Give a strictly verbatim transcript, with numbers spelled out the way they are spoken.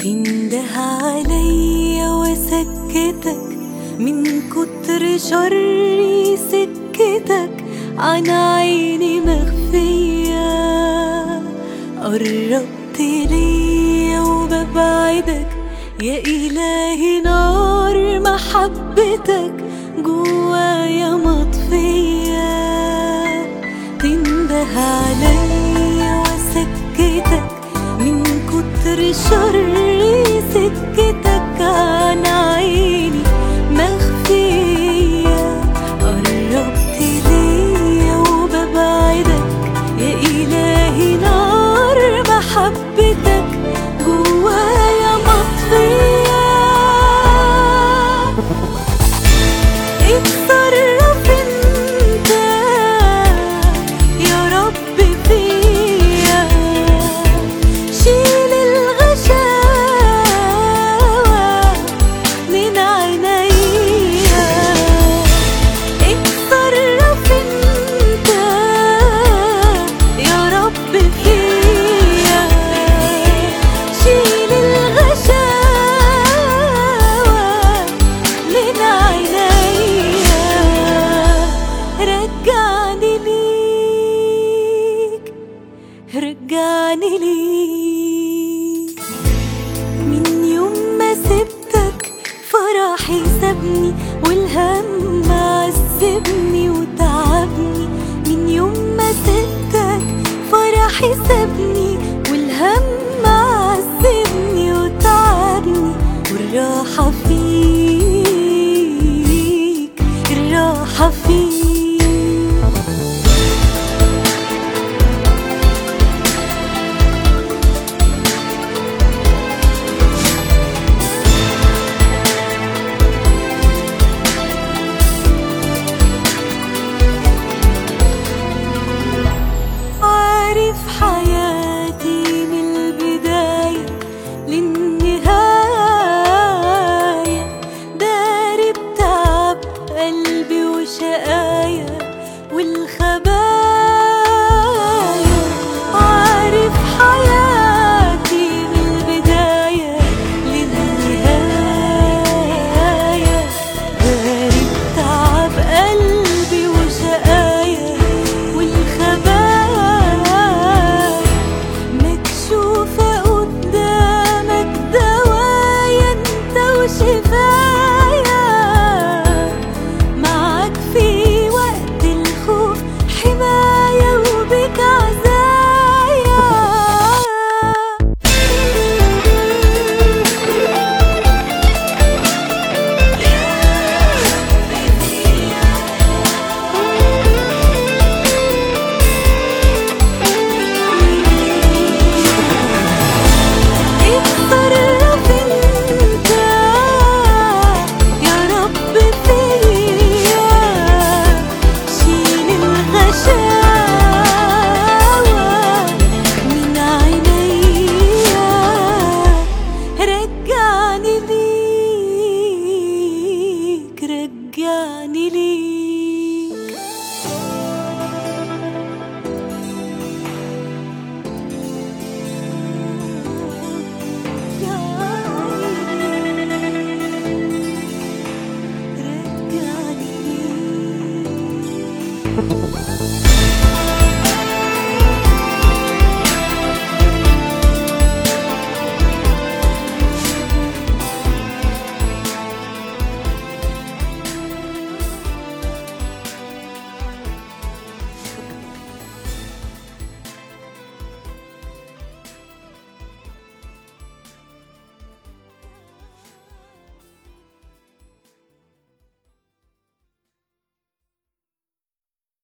تنده عليا وسكتك من كتر شري سكتك عن عيني مخفية. قربت ليا وببعدك يا إلهي، نار محبتك جوايا مطفية. تنده عليا وسكتك من كتر شري سكتك عن عيني مخفية. قربت ليا وببعدك يا إلهي، نار محبتك جوايا مطفية. اتصرف انت يا رب فيا، شيل الغشاوة من عينيا. اتصرف انت يا رب فيا، شيل الغشاوة من عينيا. رجعني ليك، رجعني ليك. من يوم ما سبتك فرحي سابني والهم عذبني وتعبني. من يوم ما سبتك فرحي سابني والهم عذبني وتعبني. والراحة فيك، الراحة فيك. عارف حياتي من البداية للنهاية، داري بتعب قلبي وشقايا والخبايا. عارف حياتي من البداية للنهاية، داري بتعب قلبي وشقايا والخبايا. مكشوفة قدامك دوايا انت وشفايا. معاك في وقت الخوف حماية وبك عزايا. اتصرف انت يا رب فيا، شيل الغشاوة من عينيا. رجعني ليك، رجعني ليك. يا عيني، رجعني ليك.